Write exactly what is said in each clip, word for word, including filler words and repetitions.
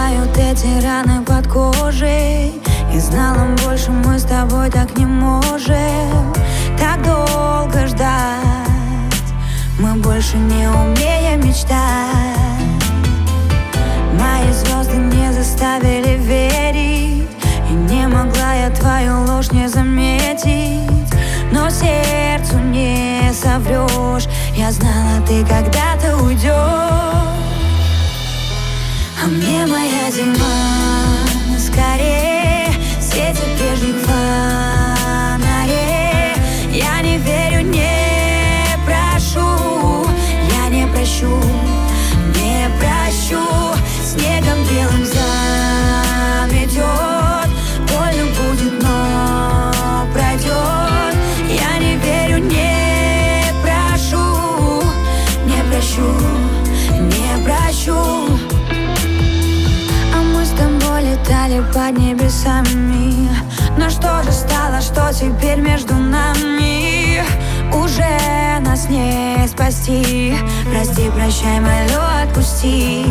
заживают эти раны под кожей. И знала, больше мы с тобой так не можем. Так долго ждать, мы больше не умеем мечтать. Мои звезды не заставили верить, и не могла я твою ложь не заметить. Но сердцу не соврешь, я знала, ты когда-то уйдешь. А мне моя зима скорее светит прежних фонарей. Я не верю, не прошу, я не прощу, не прощу. Снегом белым заметет, больно будет, но пройдет. Я не верю, не прошу, не прощу, не прощу. А мы с тобой летали под небесами. Но что же стало, что теперь между нами? Уже нас не спасти. Прости, прощай, молю, отпусти.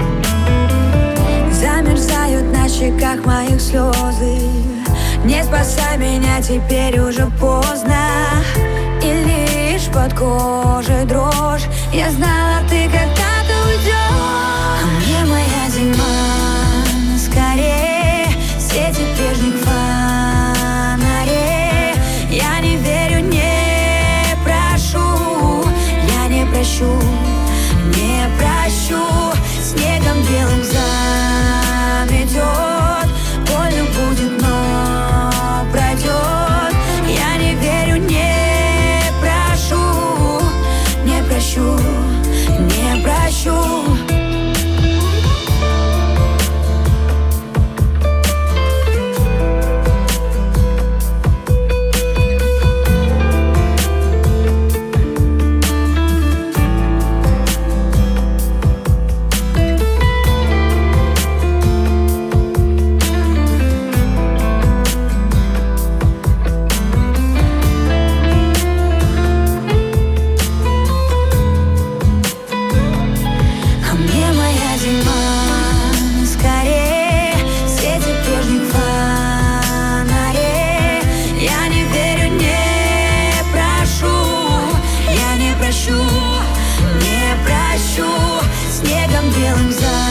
Замерзают на щеках моих слезы. Не спасай меня, теперь уже поздно. И лишь под кожей дрожь. Я знала, ты когда-то уйдешь. А мне моя зима скорее светит прежних фонарей. Я не верю, не прошу, я не прощу, не прощу. Снегом белым заметет, больно будет, но пройдет. Я не верю, не прошу, не прощу, не прощу. Не прощу, снегом белым за